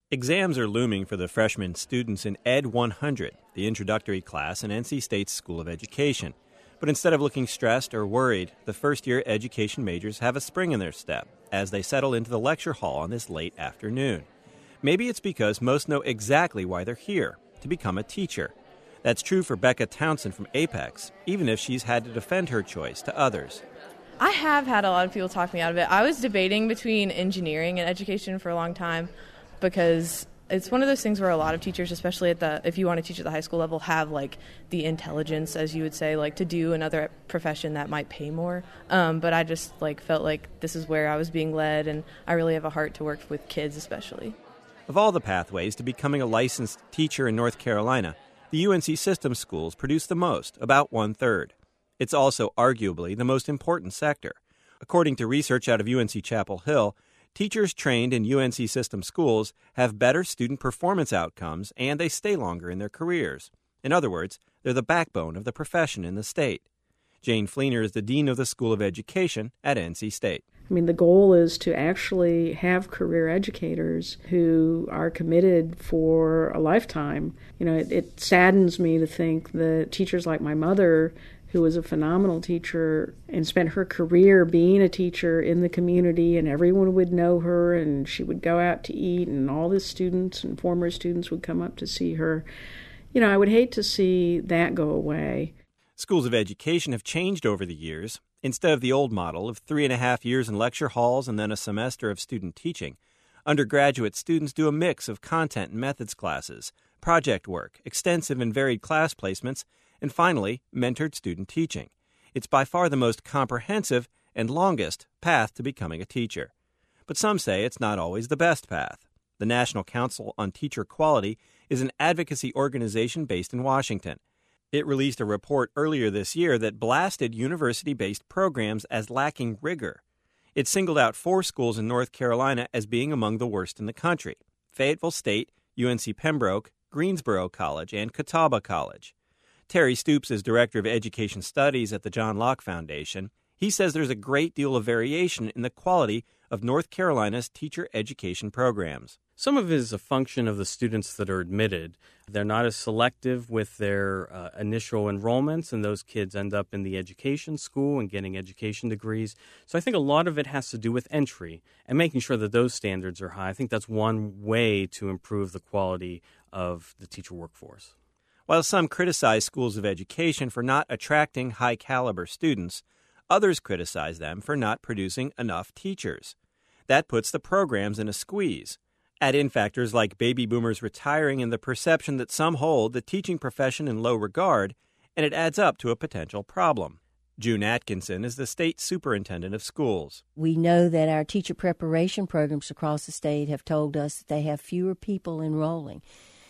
Exams are looming for the freshman students in Ed 100, the introductory class in NC State's School of Education. But instead of looking stressed or worried, the first-year education majors have a spring in their step as they settle into the lecture hall on this late afternoon. Maybe it's because most know exactly why they're here, to become a teacher. That's true for Becca Townsend from Apex, even if she's had to defend her choice to others. I have had a lot of people talk me out of it. I was debating between engineering and education for a long time, because it's one of those things where a lot of teachers, especially if you want to teach at the high school level, have like the intelligence, as you would say, like to do another profession that might pay more. But I just felt like this is where I was being led, and I really have a heart to work with kids especially. Of all the pathways to becoming a licensed teacher in North Carolina, the UNC system schools produce the most, about 1/3. It's also arguably the most important sector. According to research out of UNC Chapel Hill, teachers trained in UNC system schools have better student performance outcomes, and they stay longer in their careers. In other words, they're the backbone of the profession in the state. Jane Fleener is the Dean of the School of Education at NC State. I mean, the goal is to actually have career educators who are committed for a lifetime. You know, it saddens me to think that teachers like my mother, who was a phenomenal teacher and spent her career being a teacher in the community, and everyone would know her, and she would go out to eat, and all the students and former students would come up to see her. You know, I would hate to see that go away. Schools of education have changed over the years. Instead of the old model of 3.5 years in lecture halls and then a semester of student teaching, undergraduate students do a mix of content and methods classes, project work, extensive and varied class placements, and finally, mentored student teaching. It's by far the most comprehensive and longest path to becoming a teacher. But some say it's not always the best path. The National Council on Teacher Quality is an advocacy organization based in Washington. It released a report earlier this year that blasted university-based programs as lacking rigor. It singled out 4 schools in North Carolina as being among the worst in the country: Fayetteville State, UNC Pembroke, Greensboro College, and Catawba College. Terry Stoops is Director of Education Studies at the John Locke Foundation. He says there's a great deal of variation in the quality of North Carolina's teacher education programs. Some of it is a function of the students that are admitted. They're not as selective with their initial enrollments, and those kids end up in the education school and getting education degrees. So I think a lot of it has to do with entry and making sure that those standards are high. I think that's one way to improve the quality of the teacher workforce. While some criticize schools of education for not attracting high-caliber students, others criticize them for not producing enough teachers. That puts the programs in a squeeze. Add in factors like baby boomers retiring and the perception that some hold the teaching profession in low regard, and it adds up to a potential problem. June Atkinson is the state superintendent of schools. We know that our teacher preparation programs across the state have told us that they have fewer people enrolling.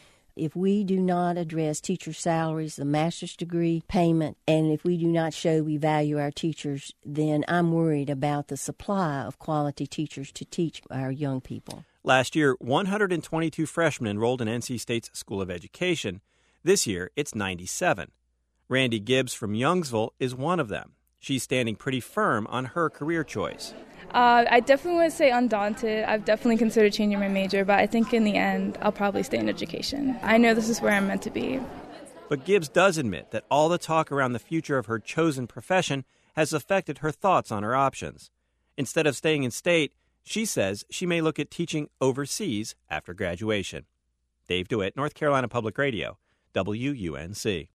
If we do not address teacher salaries, the master's degree payment, and if we do not show we value our teachers, then I'm worried about the supply of quality teachers to teach our young people. Last year, 122 freshmen enrolled in NC State's School of Education. This year, it's 97. Randy Gibbs from Youngsville is one of them. She's standing pretty firm on her career choice. I definitely would say undaunted. I've definitely considered changing my major, but I think in the end, I'll probably stay in education. I know this is where I'm meant to be. But Gibbs does admit that all the talk around the future of her chosen profession has affected her thoughts on her options. Instead of staying in state, she says she may look at teaching overseas after graduation. Dave DeWitt, North Carolina Public Radio, WUNC.